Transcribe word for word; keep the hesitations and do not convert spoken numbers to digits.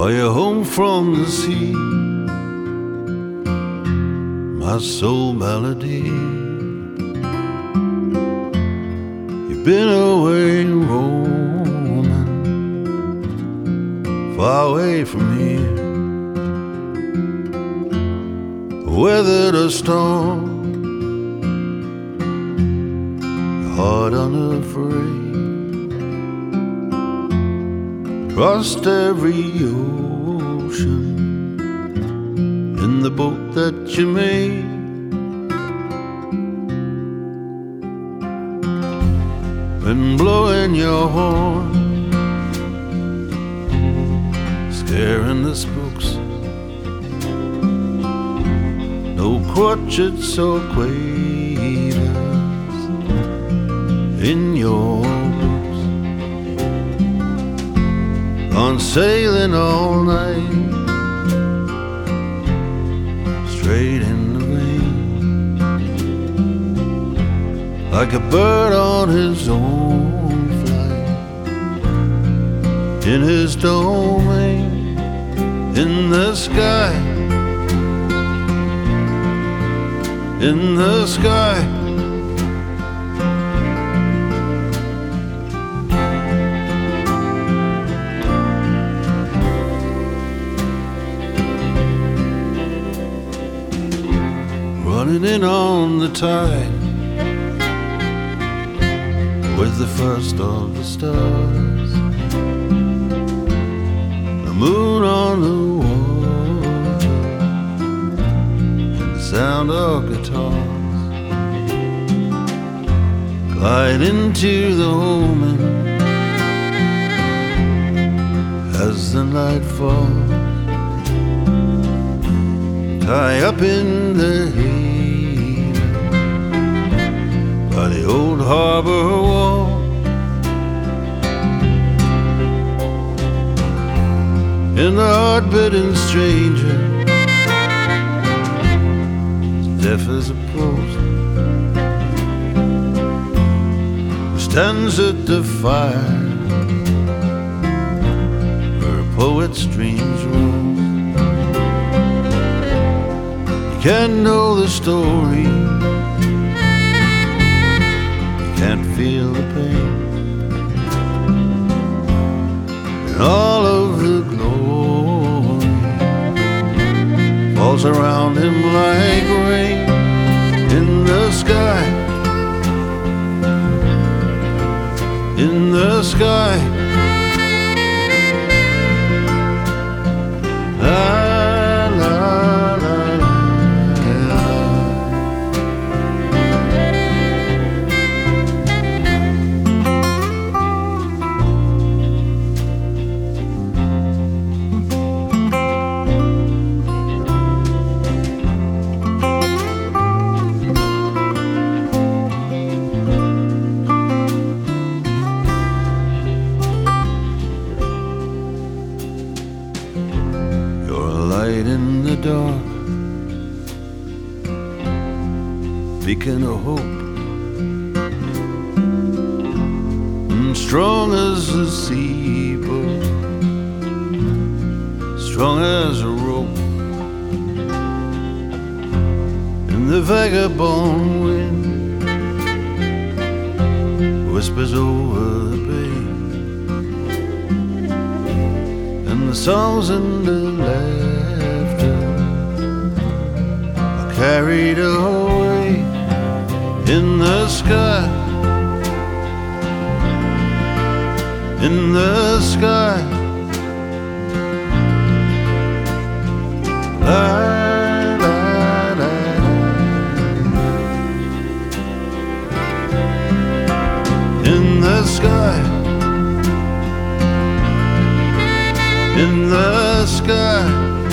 Are you home from the sea? My soul melody. You've been away roaming, far away from here. Weathered a storm, your heart unafraid. Crossed every ocean in the boat that you made. Been blowing your horn, scaring the spooks. No crotchets or quavers in your boots. Gone sailing all night, straight in the rain, like a bird on his own flight, in his domain, in the sky, in the sky. Running in on the tide with the first of the stars, the moon on the water, and the sound of guitars. Glide into the omen as the night falls. Tie up in the haven by the old harbor wall. And the hard-bitten stranger, as deaf as a post, who stands at the fire where a poet's dreams roam. You can't know the story, you can't feel the pain, and all of the glory falls around him like rain in the sky, in the sky. La, la, la, la. In the dark, beacon of hope, and strong as a seaboat, strong as a rope, and the vagabond wind whispers over the bay, and the songs and the laughter carried away in the sky, in the sky. La, la, la, la. In the sky, in the sky.